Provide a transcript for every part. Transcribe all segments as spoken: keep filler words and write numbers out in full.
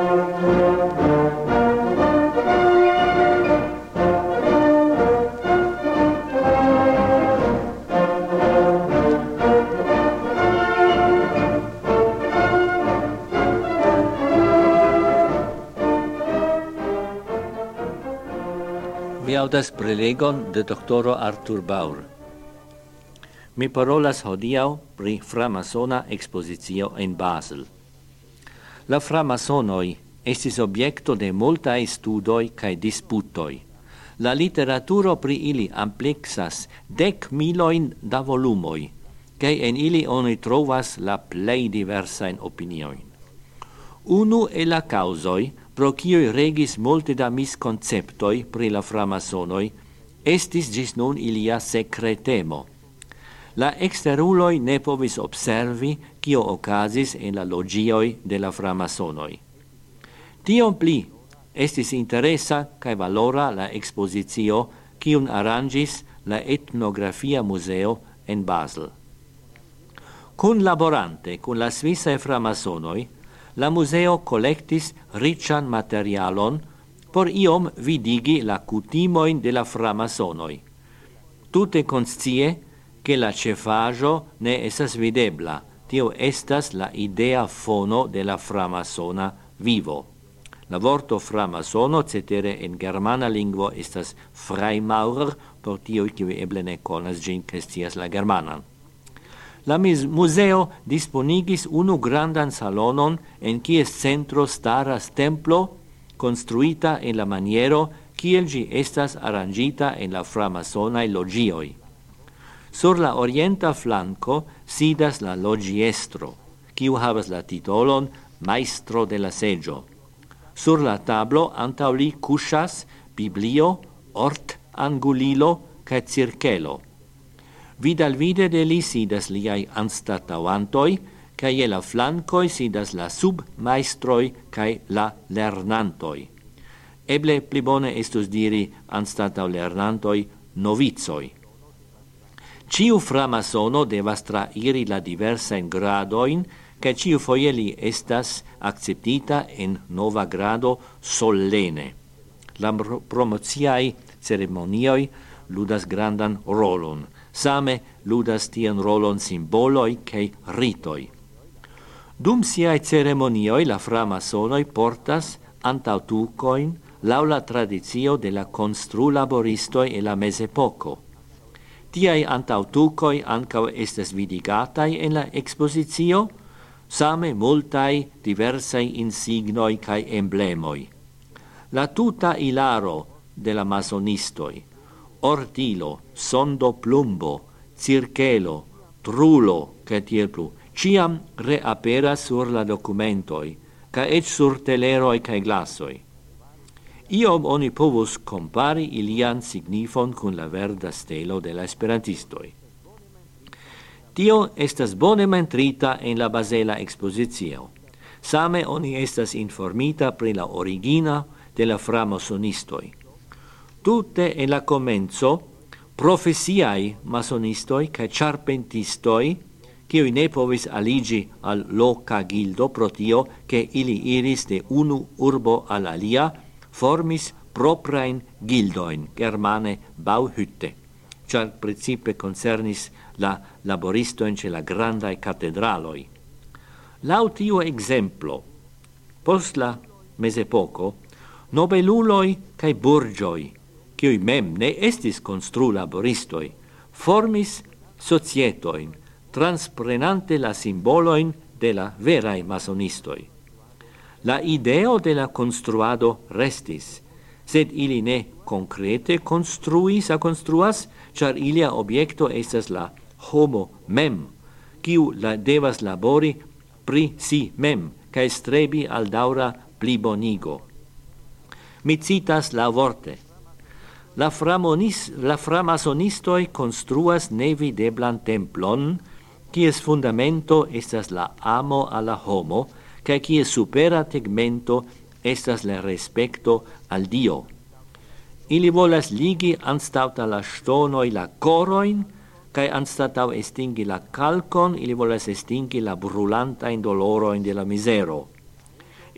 Vi audas prelegon de doctoro Arthur Baur. Mi parolas hodiaŭ pri framasona expozicio en Basel. La framasonoj estis objekto de multaj studoj kaj disputoj. La literaturo pri ili amplexas dek milojn da volumoj, kaj en ili oni trovas la plej diversajn opiniojn. Unu el la causoj pro kiuj regis multe da misconceptoj pri la framasonoj estis ĝis nun ilia sekretemo. La exteruloj ne povis observi kio okazis en la loĝioj de la framasonoj. Tiom pli estis interesa kaj valora la ekspozicio kiun aranĝis la Etnografia Muzeo en Basel. Kunlaborante kun la svisaj framasonoj, la museo collectis riĉan materialon por iom vidigi la kutimojn de la framasonoj. Tute konscie che la ĉefaĵo ne estas videbla, tio estas la idea fono de la framasona vivo. La vorto framasono cetere en germana lingvo estas Freimaurer, por tiuj kiuj eble ne konas ĝin kaj scias la germanan. La museo disponigis unu grandan salonon en kies centro staras templo construita en la maniero kiel ĝi estas aranĝita en la framasonaj loĝioj. Sur la orienta flanko sidas la loĝiestro, kiu havas la titolon Majstro de la seĝo. Sur la tablo antaŭ li kuŝas biblio, ort-angulilo kaj cirkelo. Vidalvide de li sidas liaj anstataŭantoj, kaj je la flankoj sidas la submajstroj kaj la lernantoj. Eble pli bone estus diri anstataŭ lernantoj novicoj. Ĉiu framasono devas trairi la diversajn gradojn, kaj ĉiufoje li estas akceptita en nova grado solene. La promociaj ceremonioj ludas grandan rolon. Same ludas tian rolon simboloj kaj ritoj. Dum siaj ceremonioj la framasonoj portas antaŭtukojn laŭ la tradicio de la konstrulaboristoj en la mezepoko. Tiaj antaŭtukoj ankaŭ estas vidigataj en la ekspozicio, same multaj diversaj insignoj kaj emblemoj. La tuta ilaro de la masonistoj, ortilo, sondo plumbo, cirkelo, trulo, kaj tiel plu, ĉiam reaperas sur la dokumentoj, kaj eĉ sur teleroj kaj glasoj. Iom oni povus kompari ilian signifon kun la verda stelo de la esperantistoj. Tio estas bone montrita en la bazela ekspozicio. Same oni estas informita pri la origina de la framasonistoj. Tute en la komenco profesiaj masonistoj kaj ĉarpentistoj, kiuj ne povis aliĝi al loka gildo pro tio, ke ili iris de unu urbo al alia, formis proprajn gildojn, germane Bauhütte, ĉar precipe koncernis la laboristojn ĉe la grandaj katedraloj. Laŭ tiu ekzemplo, post la mezepoko, nobeluloj kaj burĝoj, kiuj mem ne estis konstrulaboristoj, formis societojn, transprenante la simbolojn de la veraj masonistoj. La ideo de la konstruado restis, sed ili ne konkrete konstruis a konstruas, ĉar ilia objekto estas la homo mem, kiu la devas labori pri si mem kaj strebi al daŭra plibonigo. Mi citas la vorte. La, framonis, la framasonistoj konstruas nevideblan templon, kies fundamento estas la amo a la homo, kaj kies supera tegmento estas la respekto al Dio. Ili volas ligi anstataŭ la ŝtonoj la korojn, kaj anstataŭ estingi la kalkon, ili volas estingi la brulantajn dolorojn de la mizero.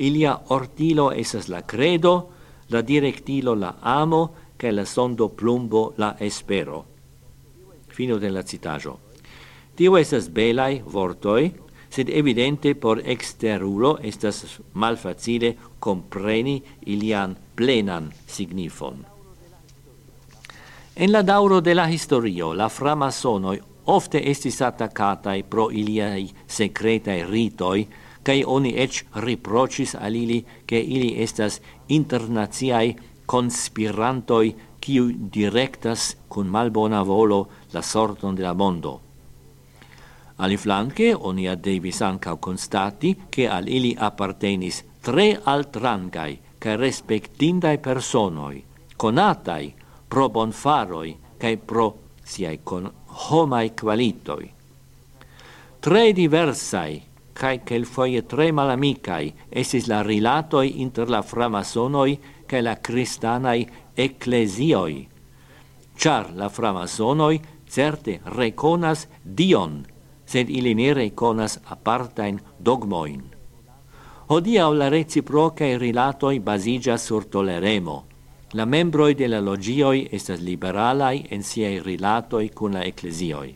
ilia ortilo esas la credo, la directilo la amo, che la sondo plumbo la espero. Fino della citajo. Tio estas belai vortoi, sed evidente por exterulo estas malfacile compreni ilian plenan signifon. En la dauro de la historio, la framasonoi ofte estis attacatai pro iliai secretai ritoi, cae oni ec riprocis al ili che ili estas internaziai conspirantoi quiu directas cun malbona volo la sorton de la mondo. Aliflanque, oni devis ancau constati che al ili appartenis tre altrangai cae respectindai personoi, conatai pro bonfaroi cae pro siai con homai qualitoi. Tre diversai cae quelfoie tre malamicai esis la rilatoi inter la framasonoi cae la cristanai ecclesioi, char la framasonoi certe reconas Dion, sed ili ne reconas apartain dogmoin. Hodiau la reciprocae rilatoi basigas sur toleremo. La membroi de la logioi estas liberalai en siei rilatoi cun la ecclesioi.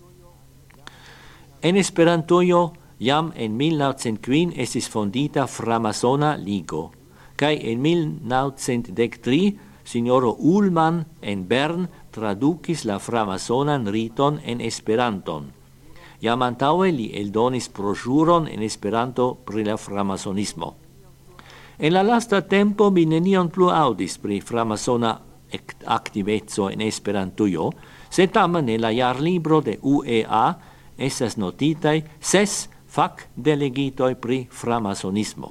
En Esperantujo, jam en mil naŭcent kvin estis fondita Framasona Ligo, cae en mil naŭcent dek tri signoro Ullmann en Bern traducis la framasonan riton en Esperanton. Jam antaŭe li eldonis broŝuron en Esperanto pri la framasonismo. En la lasta tempo mi nenion plu audis pri framasona aktiveco en Esperantujo, sed tamen en la jarlibro de U E A estas notitaj ses fakdelegitoj pri framasonismo.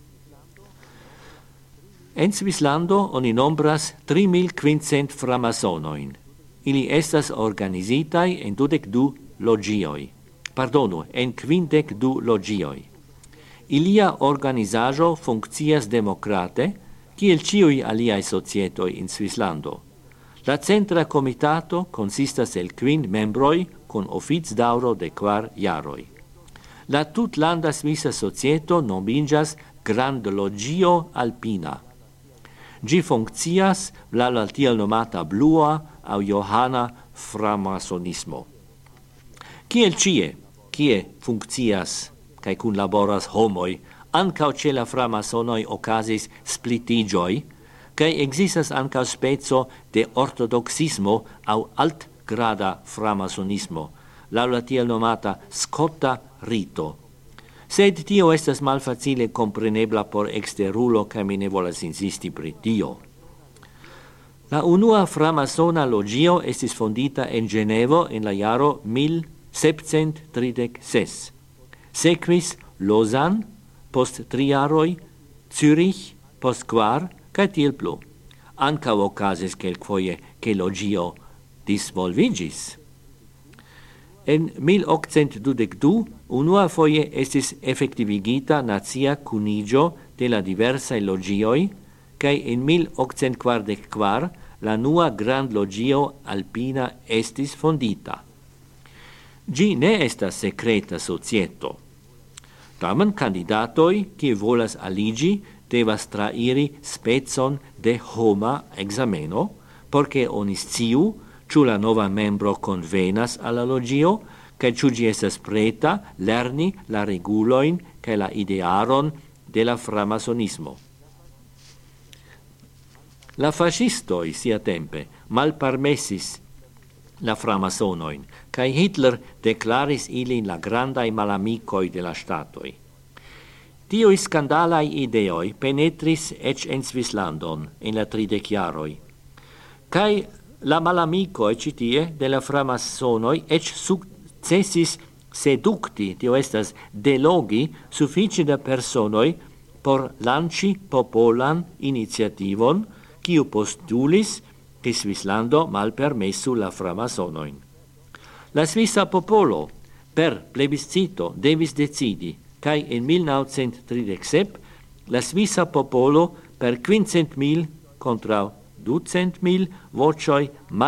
En Svislando oni nombras tri mil quindcent framasonoin. Ili estas organizitaj en dudek du logioi. Pardonu, en quindec du logioi. Ilia organizajo funkcias demokrate, kiel ĉiuj aliaj societoj in Svislando. La centra comitato consistas el quin membroi con oficdaŭro de kvar jaroj. La tutlanda svisa societo nomiĝas Grandlogio Alpina. Gi funkcias la la tiel nomata blua aŭ johana framasonismo. Kiel ĉie, kie funkcias kaj kunlaboras homoj, ankaŭ ĉe la framasonoj okazis splitiĝoj, kaj ekzistas ankaŭ speco de ortodoksismo aŭ altgrada framasonismo, laŭ la tiel nomata Skota rito. Sed tio estas malfacile komprenebla por eksterulo kaj mi ne volas insisti pri tio. La unua framasona logio estis fondita en Ĝenevo en la jaro mil sepcent tridek ses. Sequis Lausanne, post tri jaroj, Zürich, post kvar, kaj tiel plu. Ankaŭ okazis kelkfoje ke logio disvolviĝis. En mil okcent dudek du, unua foje estis efektivigita nacia kuniĝo de la diversaj logioj, kaj en mil okcent kvardek kvar la nua grandlogio alpina estis fondita. Gi ne estas sekreta societo. Tamen candidatoi, qui volas aligi, devas trairi specon de homa exameno, porque oni sciu, ĉu la nova membro convenas alla logio, kaj ĉu ĝi estas preta lerni la regulojn kaj la idearon de la framasonismo. La fascistoi siatempe malpermesis la framasonoin, kaj Hitler declaris ilin la grandaj malamikoj de la ŝtatoj. Tiuj skandalaj ideoj penetris eĉ en Svislandon en la tridek jaroj. Kaj la malamikoj ĉi tie de la framasonoj eĉ sukcesis sedukti, tio estas delogi, sufiĉe da personoj por lanĉi popolan iniciativon, kiu postulis che Svislando malpermessu la framasonoin. La svisa popolo, per plebiscito, devis decidi, cae in mil naŭcent tridek sep la svisa popolo per quincent mil contra ducent mil vocioi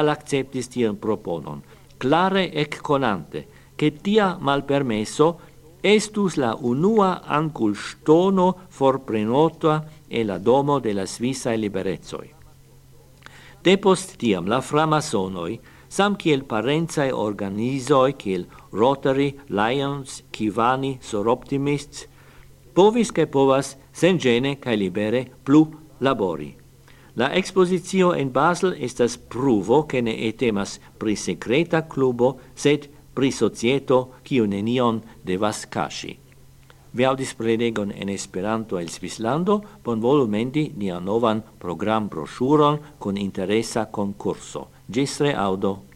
malacceptis tian proponon, clare ec conante, che tia malpermesso estus la unua ancul stono forprenota e la domo de la Svissae liberezoi. Depost tiam la framasonoi, sam kiel parenzae organizoi, kiel Rotary, Lions, Kivani, Soroptimists, povis cae povas sen gene cae libere plu labori. La expositio en Basel estas pruvo che ne etemas pri secreta clubo, sed pri societo kiu nenion devas kaŝi. Vi audis prelegon en Esperanto el Svislando, bonvolu mendi nia novan program broŝuron kun interesa konkurso. Ĝis reaŭdo.